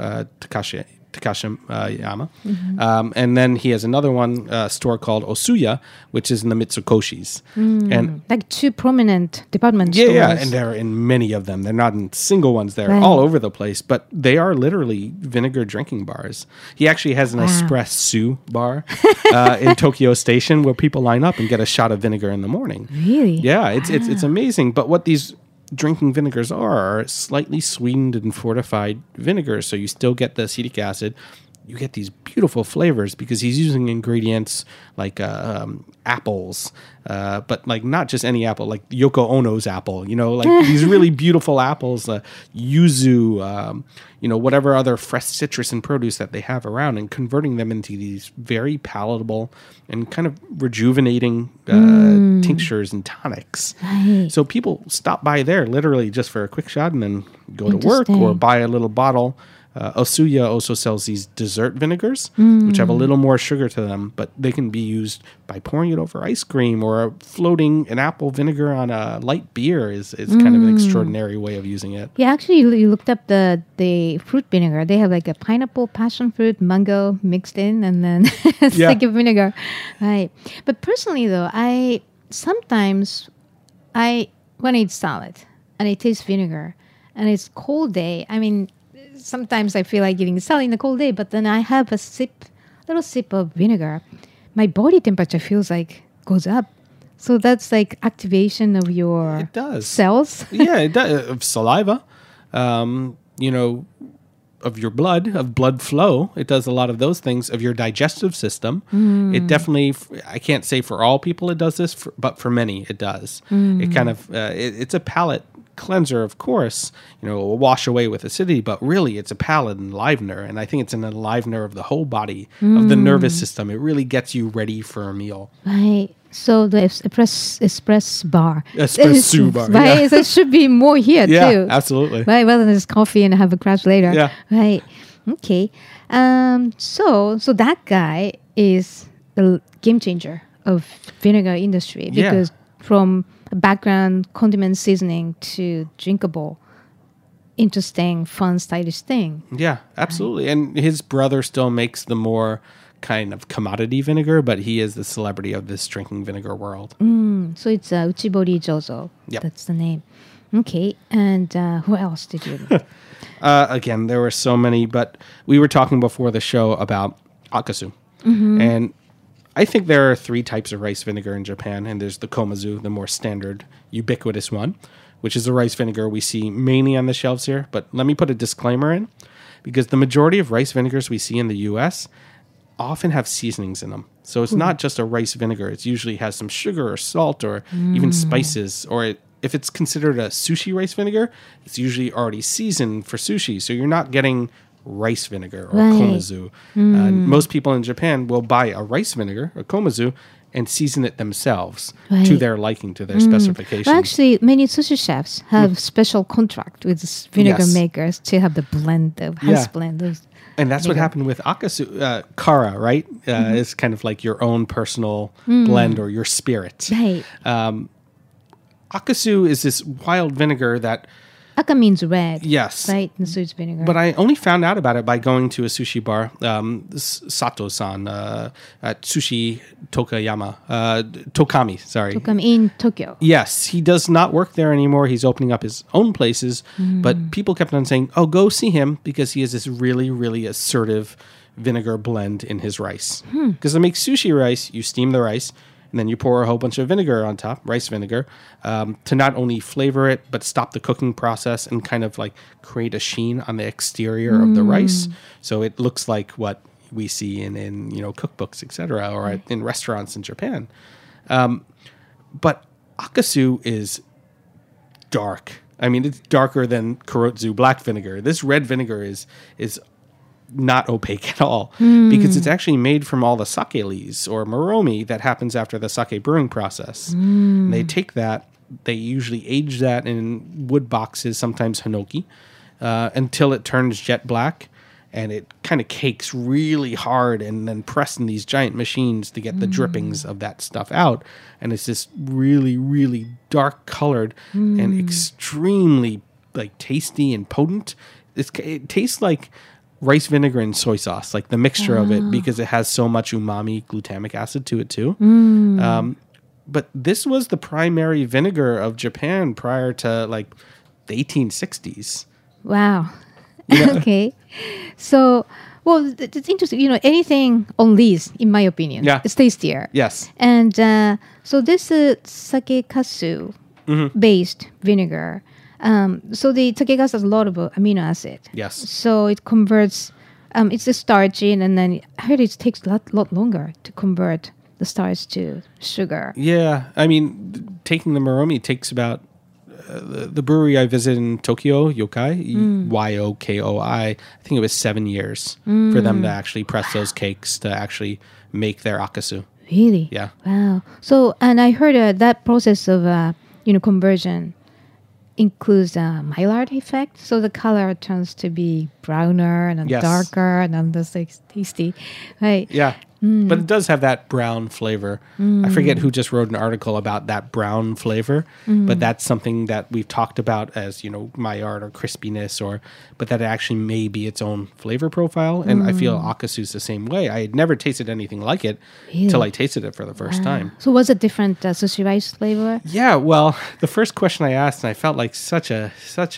Takashiyama. And then he has another one, store called Osuya, which is in the Mitsukoshis. And Like 2 prominent department stores. yeah, and they're in many of them. They're not in single ones. They're all over the place, but they are literally vinegar drinking bars. He actually has an espresso bar in Tokyo Station where people line up and get a shot of vinegar in the morning. Really? Yeah, it's amazing. But what these drinking vinegars are slightly sweetened and fortified vinegars, so you still get the acetic acid. You get these beautiful flavors because he's using ingredients like apples, but like not just any apple, like Yoko Ono's apple, like these really beautiful apples, yuzu, whatever other fresh citrus and produce that they have around, and converting them into these very palatable and kind of rejuvenating tinctures and tonics. Right. So people stop by there literally just for a quick shot and then go to work or buy a little bottle. Osuya also sells these dessert vinegars, which have a little more sugar to them, but they can be used by pouring it over ice cream or floating an apple vinegar on a light beer is kind of an extraordinary way of using it. Yeah, actually, you looked up the fruit vinegar. They have like a pineapple, passion fruit, mango mixed in, and then stick of vinegar. Right. But personally, though, sometimes when I eat salad and I taste vinegar and it's cold day, sometimes I feel like eating salad in the cold day, but then I have a little sip of vinegar. My body temperature feels like goes up. So that's like activation of your cells. Yeah, it does. Of saliva, of your blood, of blood flow. It does a lot of those things. Of your digestive system. It definitely, I can't say for all people it does this, but for many it does. It kind of, it's a palate cleanser, of course, will wash away with acidity, but really it's a palate enlivener, and I think it's an enlivener of the whole body, of the nervous system. It really gets you ready for a meal. Right. So the espresso bar. Espresso bar. Right. Yeah. So it should be more here too. Yeah, absolutely. Right. Rather than just coffee and have a crash later. Yeah. Right. Okay. So that guy is the game changer of vinegar industry because from background condiment seasoning to drinkable, interesting, fun, stylish thing. Yeah, absolutely. And his brother still makes the more kind of commodity vinegar, but he is the celebrity of this drinking vinegar world. So it's Uchibori Jozo. Yep. That's the name. Okay. And who else did you? Again, there were so many, but we were talking before the show about akasu. And I think there are 3 types of rice vinegar in Japan, and there's the komazu, the more standard, ubiquitous one, which is the rice vinegar we see mainly on the shelves here. But let me put a disclaimer in, because the majority of rice vinegars we see in the U.S. often have seasonings in them. So it's not just a rice vinegar. It usually has some sugar or salt or even spices. Or if it's considered a sushi rice vinegar, it's usually already seasoned for sushi. So you're not getting rice vinegar or komazu. Most people in Japan will buy a rice vinegar, or komazu, and season it themselves to their liking, to their specifications. Well, actually, many sushi chefs have special contract with vinegar makers to have the blend of house blend of. And that's what happened with akasu. Kara, right? Is kind of like your own personal blend or your spirit. Right. Akasu is this wild vinegar that... Aka means red. Yes. Right? And so it's vinegar. But I only found out about it by going to a sushi bar, Sato-san, at Sushi Tokami, sorry. Tokami in Tokyo. Yes, he does not work there anymore. He's opening up his own places. But people kept on saying, oh, go see him, because he has this really, really assertive vinegar blend in his rice. Because to make sushi rice, you steam the rice, and then you pour a whole bunch of vinegar on top, rice vinegar, to not only flavor it, but stop the cooking process and kind of like create a sheen on the exterior of the rice. So it looks like what we see in cookbooks, etc., or in restaurants in Japan. But akasu is dark. I mean, it's darker than Kurotsu black vinegar. This red vinegar is not opaque at all, because it's actually made from all the sake leaves or moromi that happens after the sake brewing process. They take that, they usually age that in wood boxes, sometimes hinoki, until it turns jet black, and it kind of cakes really hard and then pressed in these giant machines to get the drippings of that stuff out. And it's this really, really dark colored and extremely like tasty and potent. It tastes like rice vinegar and soy sauce, like the mixture of it, because it has so much umami glutamic acid to it too. But this was the primary vinegar of Japan prior to like the 1860s. Wow. Okay. So, well, it's interesting. Anything on lees, in my opinion, it's tastier. Yes. And so this sake kasu based vinegar. So the takekasu has a lot of amino acid. Yes. So it converts, it's a starchy, and then I heard it takes a lot longer to convert the starch to sugar. Yeah. I mean, taking the moromi takes about, the brewery I visited in Tokyo, Yokai, Yokoi, I think it was 7 years for them to actually press those cakes to actually make their akasu. Really? Yeah. Wow. So, and I heard that process of, conversion includes a Maillard effect, so the color turns to be browner and darker and that's like tasty, right? Yeah, but it does have that brown flavor. I forget who just wrote an article about that brown flavor, but that's something that we've talked about as Maillard or crispiness, but that actually may be its own flavor profile. And I feel akasu's the same way. I had never tasted anything like it till I tasted it for the first time. So was it different sushi rice flavor? Yeah, well, the first question I asked, and I felt like such an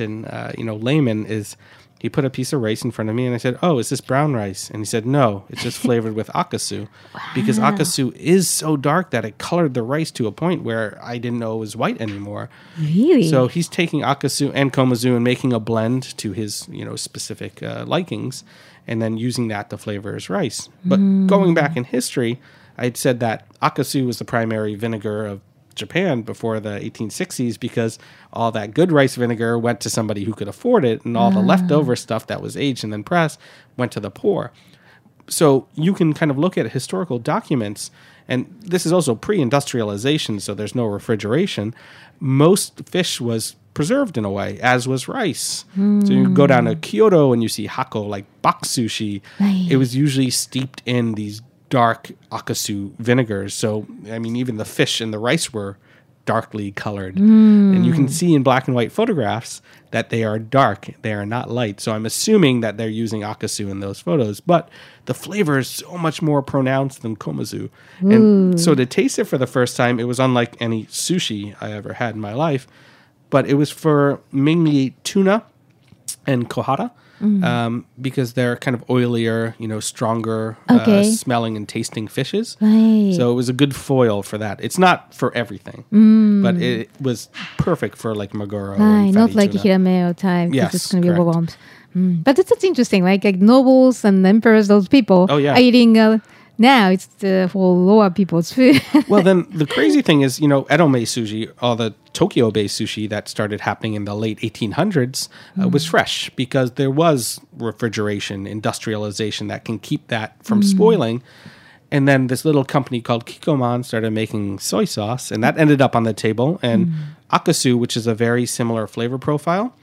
layman, is he put a piece of rice in front of me and I said, oh, is this brown rice? And he said, no, it's just flavored with akasu. Because akasu is so dark that it colored the rice to a point where I didn't know it was white anymore. Really? So he's taking akasu and komazu and making a blend to his specific likings, and then using that to flavor his rice. But going back in history, I'd said that akasu was the primary vinegar of Japan before the 1860s, because all that good rice vinegar went to somebody who could afford it, and all the leftover stuff that was aged and then pressed went to the poor. So you can kind of look at historical documents, and this is also pre-industrialization, so there's no refrigeration. Most fish was preserved in a way, as was rice. So you go down to Kyoto and you see hako, like bak sushi. It was usually steeped in these dark akasu vinegars. So, I mean, even the fish and the rice were darkly colored. And you can see in black and white photographs that they are dark. They are not light. So I'm assuming that they're using akasu in those photos. But the flavor is so much more pronounced than komazu. And so to taste it for the first time, it was unlike any sushi I ever had in my life. But it was for mainly tuna and kohara. Because they're kind of oilier, stronger smelling and tasting fishes. Right. So it was a good foil for that. It's not for everything, but it was perfect for like maguro. Right, And not fatty like tuna. hirame type, because Yes, it's going to be correct. overwhelmed. But it's such interesting, like nobles and emperors, those people Oh, yeah. are eating, now it's for lower people's food. Well, then the crazy thing is, Edome sushi, all the Tokyo-based sushi that started happening in the late 1800s was fresh because there was refrigeration, industrialization that can keep that from spoiling. And then this little company called Kikkoman started making soy sauce, and that ended up on the table. And akasu, which is a very similar flavor profile,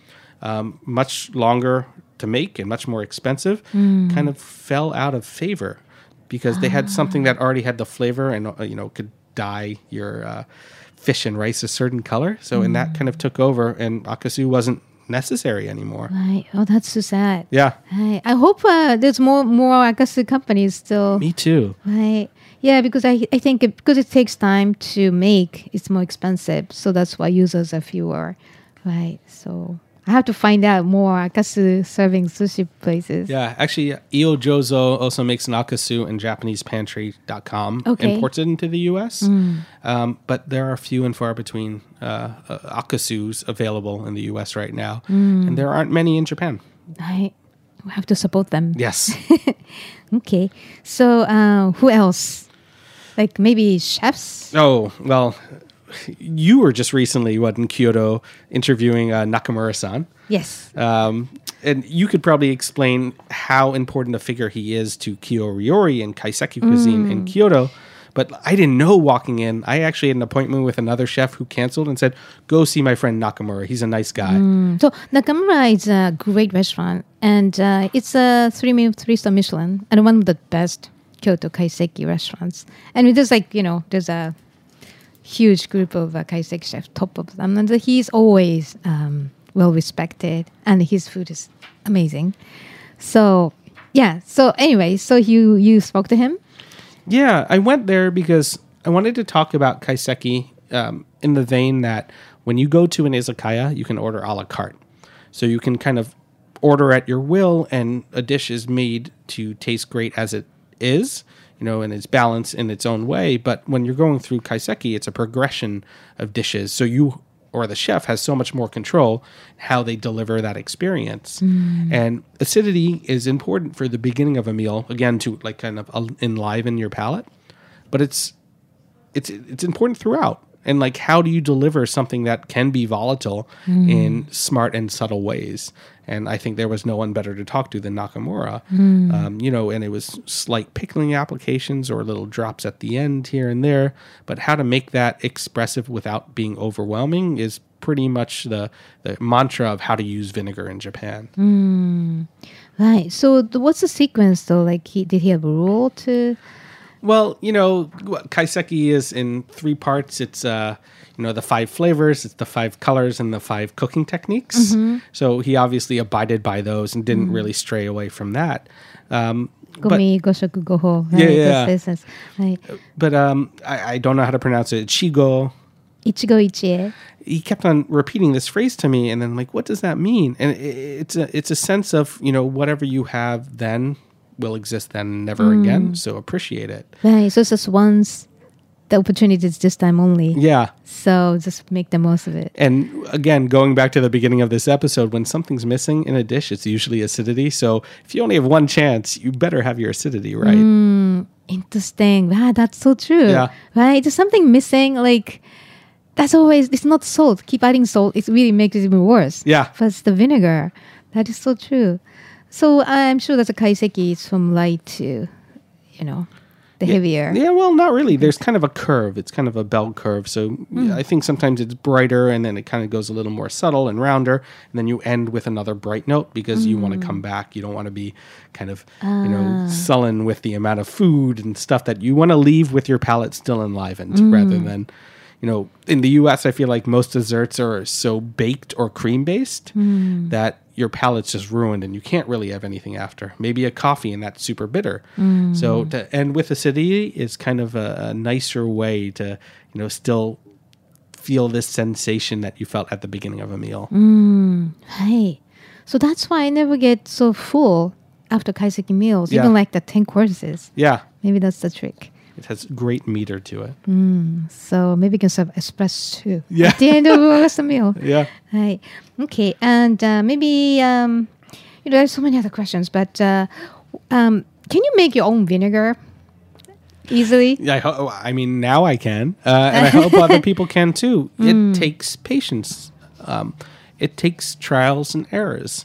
much longer to make and much more expensive, kind of fell out of favor because they had something that already had the flavor and could dye your fish and rice a certain color. So and that kind of took over, and akasu wasn't necessary anymore. Right. Oh, that's so sad. Yeah, Right. I hope there's more akasu companies still. me too. Right. Yeah, because I think because it takes time to make, it's more expensive. So that's why users are fewer. Right. So I have to find out more akasu serving sushi places. Yeah, actually, Io Jozo also makes an akasu in JapanesePantry.com. Okay. Imports it into the U.S. But there are few and far between akasus available in the U.S. right now. And there aren't many in Japan. Right. We have to support them. Yes. Okay. So who else? Like maybe chefs? Oh, well, you were just recently, in Kyoto, interviewing Nakamura-san. Yes. And you could probably explain how important a figure he is to Kyo-ryori and Kaiseki cuisine in Kyoto. But I didn't know walking in. I actually had an appointment with another chef who canceled and said, go see my friend Nakamura. He's a nice guy. So Nakamura is a great restaurant, and it's a 3-star Michelin, and one of the best Kyoto kaiseki restaurants. And there's there's a huge group of kaiseki chefs, top of them, and he's always well respected, and his food is amazing. So yeah. So anyway, so you spoke to him. Yeah, I went there because I wanted to talk about kaiseki in the vein that when you go to an izakaya, you can order a la carte. So you can kind of order at your will, and a dish is made to taste great as it is, and it's balanced in its own way. But when you're going through kaiseki, it's a progression of dishes. So you or the chef has so much more control how they deliver that experience. And acidity is important for the beginning of a meal, again, to like kind of enliven your palate. But it's important throughout. And like, how do you deliver something that can be volatile in smart and subtle ways? And I think there was no one better to talk to than Nakamura. And it was slight pickling applications or little drops at the end here and there. But how to make that expressive without being overwhelming is pretty much the mantra of how to use vinegar in Japan. Right. So what's the sequence though? Like, did he have a rule to? Well, kaiseki is in 3 parts. It's, the 5 flavors, it's the 5 colors, and the 5 cooking techniques. So he obviously abided by those and didn't really stray away from that. Gomi, goshoku, goho. Yeah, yeah. This, right. But I don't know how to pronounce it. Chigo. Ichigo ichie. He kept on repeating this phrase to me, and then like, what does that mean? And it's a sense of, whatever you have then will exist then, never again. So appreciate it. Right. So it's just once, the opportunity is this time only. Yeah. So just make the most of it. And again, going back to the beginning of this episode, when something's missing in a dish, it's usually acidity. So if you only have one chance, you better have your acidity right. Interesting. Wow, that's so true. Yeah. Right? There's something missing. Like, that's always, it's not salt. Keep adding salt. It really makes it even worse. Yeah. But it's the vinegar. That is so true. So I'm sure that the kaiseki is from light to, the heavier. Yeah, well, not really. There's kind of a curve. It's kind of a bell curve. So I think sometimes it's brighter, and then it kind of goes a little more subtle and rounder, and then you end with another bright note because you want to come back. You don't want to be kind of, sullen with the amount of food and stuff that you want to leave with your palate still enlivened rather than, in the US, I feel like most desserts are so baked or cream based that your palate's just ruined and you can't really have anything after. Maybe a coffee and that's super bitter. So to end with acidity is kind of a nicer way to, still feel this sensation that you felt at the beginning of a meal. Hey, so that's why I never get so full after kaiseki meals, Yeah. even like the 10 courses. Yeah, Maybe that's the trick. it has great meter to it. So maybe you can serve espresso too Yeah. at the end of the meal. Yeah. Right. Okay. And maybe, there's so many other questions, but can you make your own vinegar easily? Yeah, I mean, now I can, and I hope other people can too. It takes patience. It takes trials and errors.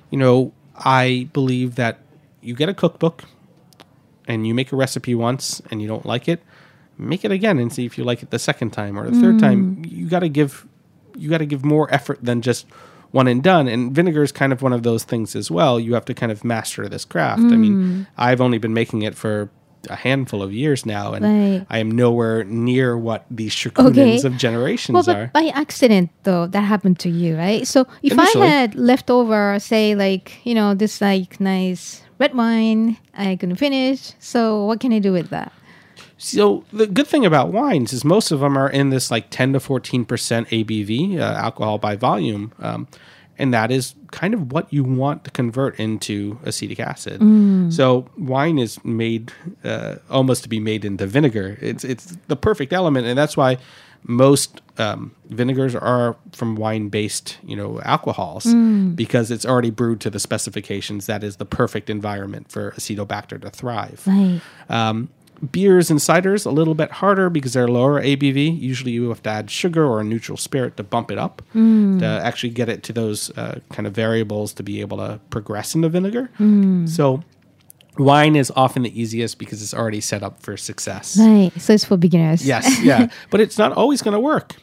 I believe that you get a cookbook and you make a recipe once and you don't like it, make it again and see if you like it the second time or the third time. You got to give more effort than just one and done. And vinegar is kind of one of those things as well. You have to kind of master this craft. I mean, I've only been making it for a handful of years now, and Right. I am nowhere near what these shakunins of generations Well, but are. by accident, though, that happened to you, right? So if Initially. I had leftover, say, like, this like nice red wine, I couldn't finish. So what can I do with that? So the good thing about wines is most of them are in this like 10 to 14% ABV, alcohol by volume. And that is kind of what you want to convert into acetic acid. So wine is made almost to be made into vinegar. It's the perfect element. And that's why most vinegars are from wine-based, alcohols, because it's already brewed to the specifications. That is the perfect environment for Acetobacter to thrive. Right. Beers and ciders, a little bit harder because they're lower ABV. Usually you have to add sugar or a neutral spirit to bump it up to actually get it to those kind of variables to be able to progress into vinegar. So wine is often the easiest because it's already set up for success. Right. So it's for beginners. Yes, yeah. But it's not always going to work.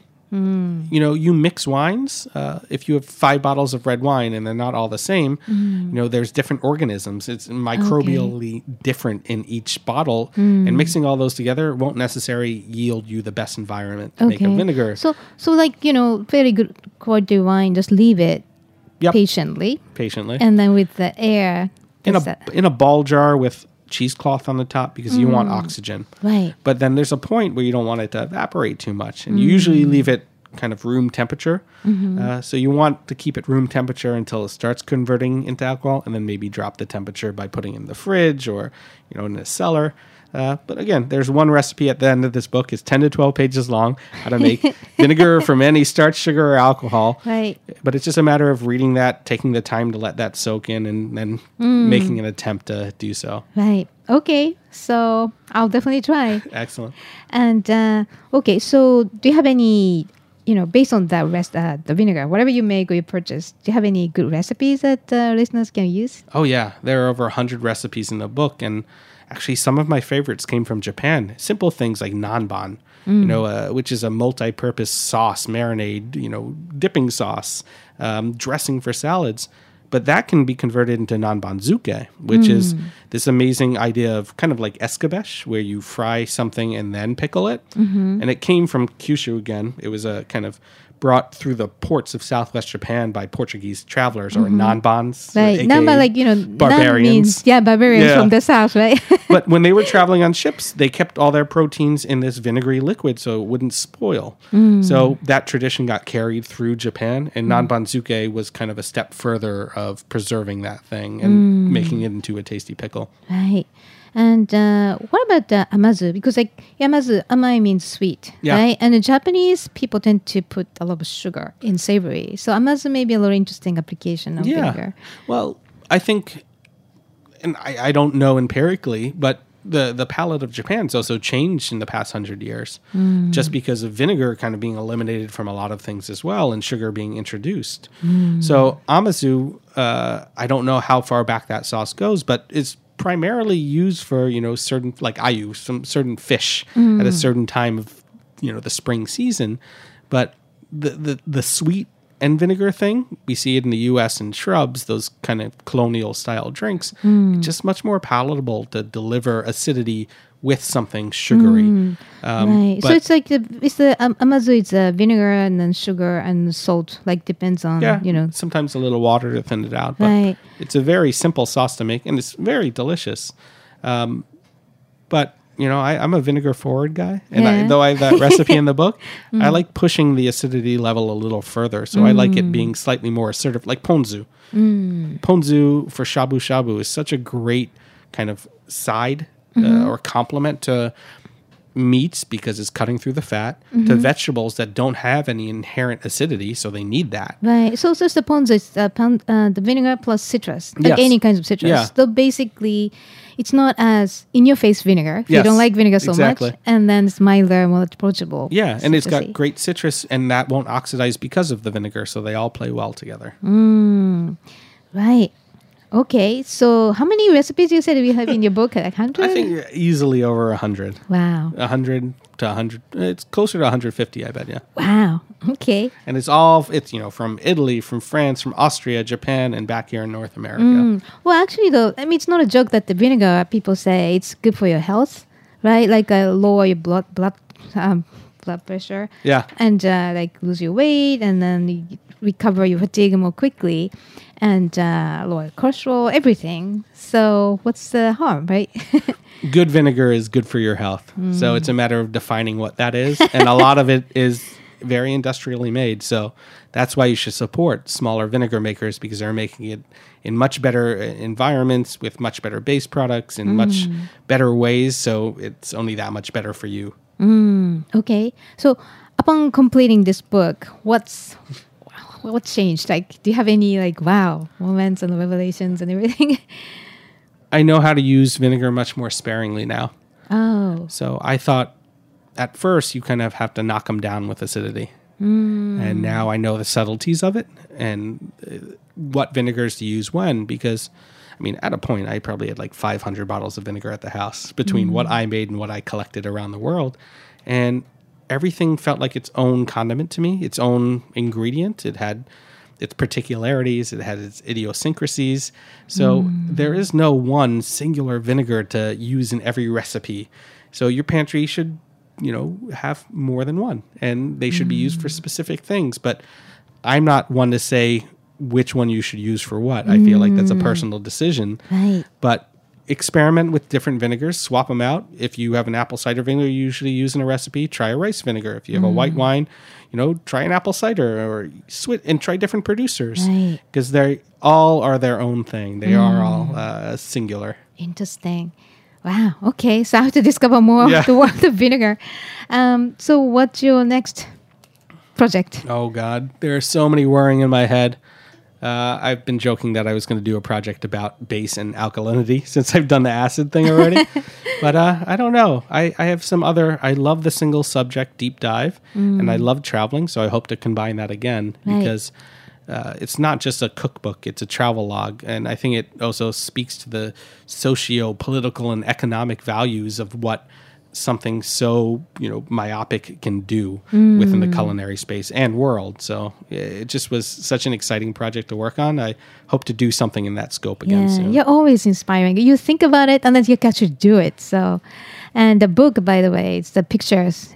You mix wines. If you have 5 bottles of red wine and they're not all the same, there's different organisms. It's microbially different in each bottle. And mixing all those together won't necessarily yield you the best environment to make a vinegar. So like, very good quality wine, just leave it Yep. patiently. Patiently. And then with the air. in is that- a ball jar with cheesecloth on the top because you want oxygen. Right. But then there's a point where you don't want it to evaporate too much. And you usually leave it kind of room temperature. So you want to keep it room temperature until it starts converting into alcohol, and then maybe drop the temperature by putting it in the fridge or, in the cellar. But again, there's one recipe at the end of this book. It's 10 to 12 pages long, how to make vinegar from any starch, sugar, or alcohol. Right. But it's just a matter of reading that, taking the time to let that soak in, and then making an attempt to do so. Right. Okay. So I'll definitely try. Excellent. And okay, so do you have any, based on the the vinegar, whatever you make or you purchase, do you have any good recipes that listeners can use? Oh, yeah. There are over 100 recipes in the book. And actually, some of my favorites came from Japan. Simple things like nanban, which is a multi-purpose sauce, marinade, dipping sauce, dressing for salads. But that can be converted into nanbanzuke, which is this amazing idea of kind of like escabeche, where you fry something and then pickle it. And it came from Kyushu again. It was a kind of brought through the ports of southwest Japan by Portuguese travelers or nanbans. Right. aka Namba, like, barbarians. Nan means, barbarians Yeah. from the south, right? But when they were traveling on ships, they kept all their proteins in this vinegary liquid so it wouldn't spoil. So that tradition got carried through Japan, and nanbanzuke was kind of a step further of preserving that thing and making it into a tasty pickle. Right. And what about amazu? Because like amazu, amai means sweet, Yeah. right? And the Japanese people tend to put a lot of sugar in savory. So amazu may be a little interesting application of vinegar. Well, I think, and I don't know empirically, but the palate of Japan's also changed in the past 100 years, just because of vinegar kind of being eliminated from a lot of things as well, and sugar being introduced. So amazu, I don't know how far back that sauce goes, but it's primarily used for certain, like ayu, some certain fish at a certain time of the spring season. But the sweet and vinegar thing, we see it in the U.S. in shrubs, those kind of colonial style drinks, just much more palatable to deliver acidity with something sugary. Right. So but- it's like the amazu is vinegar and then sugar and salt. Like depends on sometimes a little water to thin it out. But Right. it's a very simple sauce to make, and it's very delicious. But I'm a vinegar forward guy, and though I have that recipe in the book, I like pushing the acidity level a little further. So I like it being slightly more assertive, like ponzu. Ponzu for shabu shabu is such a great kind of side or complement to meats because it's cutting through the fat, to vegetables that don't have any inherent acidity, so they need that. Right. So the ponzu is the vinegar plus citrus, like Yes. any kinds of citrus. Yeah. So basically, it's not as in-your-face vinegar. If you Yes, don't like vinegar so exactly. much, and then it's milder, more approachable. Yeah, and it's got citrusy. great citrus, and that won't oxidize because of the vinegar, so they all play well together. Right. Okay. So how many recipes you said we have in your book? Like 100? I think easily over 100. Wow. 100 to 100. It's closer to 150, I bet, yeah. Wow. Okay. And it's from Italy, from France, from Austria, Japan, and back here in North America. Well, actually, though, I mean, it's not a joke that the vinegar, people say it's good for your health, right? Like lower your blood pressure. Yeah. And like lose your weight, and then you recover your fatigue more quickly, and lower cholesterol, everything. So what's the harm, right? Good vinegar is good for your health. So it's a matter of defining what that is. And a lot of it is very industrially made. So that's why you should support smaller vinegar makers, because they're making it in much better environments with much better base products in much better ways. So it's only that much better for you. Okay. So upon completing this book, what's changed? Like, do you have any like wow moments and revelations and everything? I know how to use vinegar much more sparingly now. Oh. So I thought at first you kind of have to knock them down with acidity. And now I know the subtleties of it and what vinegars to use when, because I mean, at a point I probably had like 500 bottles of vinegar at the house between what I made and what I collected around the world. And everything felt like its own condiment to me, its own ingredient. It had its particularities, it had its idiosyncrasies. So there is no one singular vinegar to use in every recipe. So your pantry should, have more than one, and they should be used for specific things. But I'm not one to say which one you should use for what. I feel like that's a personal decision. Right. But experiment with different vinegars, swap them out. If you have an apple cider vinegar you usually use in a recipe, try a rice vinegar. If you have a white wine, try an apple cider, or switch and try different producers, Right. because they all are their own thing. They are all singular. Interesting. Wow. Okay. So I have to discover more Yeah. of the world of vinegar. So what's your next project? Oh God, there are so many whirring in my head. I've been joking that I was going to do a project about base and alkalinity since I've done the acid thing already. But I don't know. I have some other... I love the single subject deep dive, and I love traveling, so I hope to combine that again, Right. because it's not just a cookbook, it's a travel log, and I think it also speaks to the socio-political and economic values of what something so myopic can do within the culinary space and world. So it just was such an exciting project to work on. I hope to do something in that scope again soon. You're always inspiring. You think about it and then you can actually do it. So, and the book, by the way, it's the pictures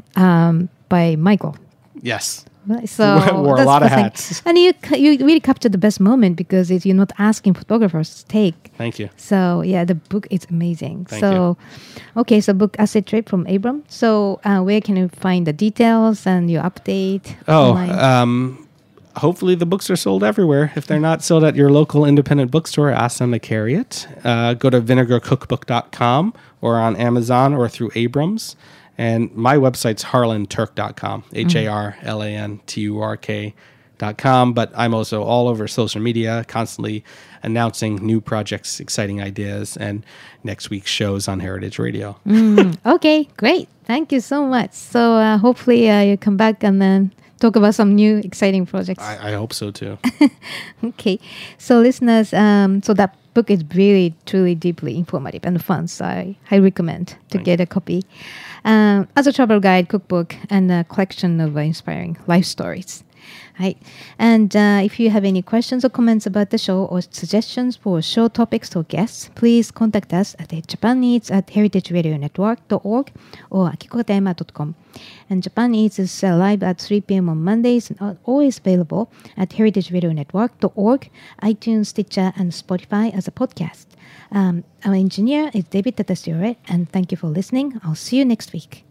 by Michael. Yes. Right, so Wore a that's lot of the thing. hats. And you really captured the best moment because you're not asking photographers to take. Thank you. So yeah, the book is amazing. Thank so, okay, so book Acid Trip from Abram. So where can you find the details and your update? online? Hopefully the books are sold everywhere. If they're not sold at your local independent bookstore, ask them to carry it. Go to vinegarcookbook.com or on Amazon or through Abrams. And my website's harlanturk.com, HARLANTURK.com. But I'm also all over social media, constantly announcing new projects, exciting ideas, and next week's shows on Heritage Radio. Okay, great. Thank you so much. So hopefully you come back and then talk about some new exciting projects. I hope so, too. Okay. So listeners, so that book is really, truly, deeply informative and fun. So I recommend to get a copy. As a travel guide, cookbook, and a collection of inspiring life stories. はい。And if you have any questions or comments about the show or suggestions for show topics or guests, please contact us at japaneats@heritageradionetwork.org or akikotema.com. And Japan Eats is live at 3 p.m. on Mondays and are always available at heritageradionetwork.org, iTunes, Stitcher, and Spotify as a podcast. Our engineer is David Tatasiore, and thank you for listening. I'll see you next week.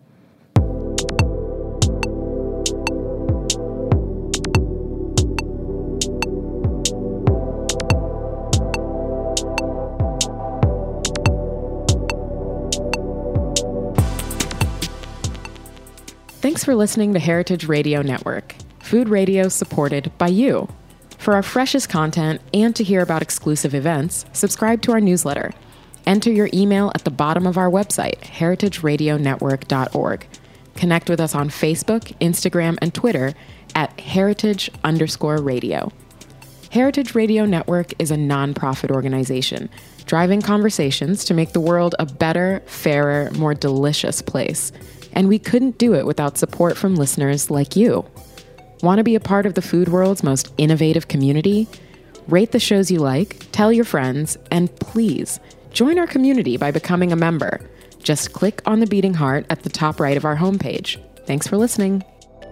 Thanks for listening to Heritage Radio Network, food radio supported by you. For our freshest content and to hear about exclusive events, subscribe to our newsletter. Enter your email at the bottom of our website, heritageradionetwork.org. Connect with us on Facebook, Instagram, and Twitter at heritage_radio. Heritage Radio Network is a nonprofit organization driving conversations to make the world a better, fairer, more delicious place. And we couldn't do it without support from listeners like you. Want to be a part of the food world's most innovative community? Rate the shows you like, tell your friends, and please join our community by becoming a member. Just click on the beating heart at the top right of our homepage. Thanks for listening.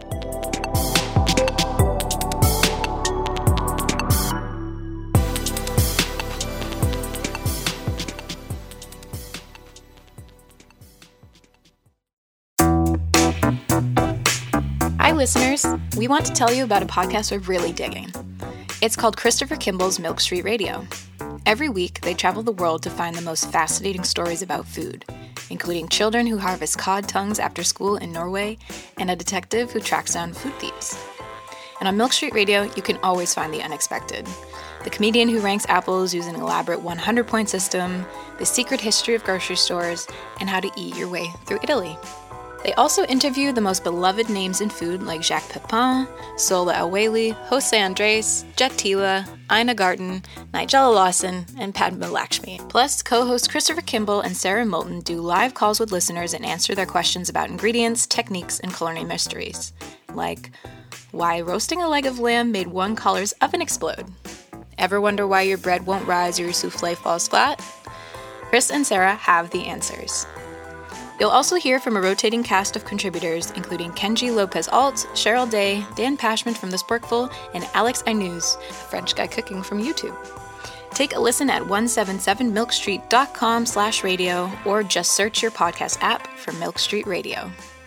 Hi, listeners. We want to tell you about a podcast we're really digging. It's called Christopher Kimball's Milk Street Radio. Every week, they travel the world to find the most fascinating stories about food, including children who harvest cod tongues after school in Norway and a detective who tracks down food thieves. And on Milk Street Radio, you can always find the unexpected. The comedian who ranks apples using an elaborate 100-point system, the secret history of grocery stores, and how to eat your way through Italy. They also interview the most beloved names in food like Jacques Pepin, Sola El-Waylly, Jose Andres, Jet Tila, Ina Garten, Nigella Lawson, and Padma Lakshmi. Plus, co-hosts Christopher Kimball and Sarah Moulton do live calls with listeners and answer their questions about ingredients, techniques, and culinary mysteries. Like, why roasting a leg of lamb made one caller's oven explode? Ever wonder why your bread won't rise or your souffle falls flat? Chris and Sarah have the answers. You'll also hear from a rotating cast of contributors, including Kenji Lopez-Alt, Cheryl Day, Dan Pashman from The Sporkful, and Alex Ainuz, a French guy cooking from YouTube. Take a listen at 177milkstreet.com/radio or just search your podcast app for Milk Street Radio.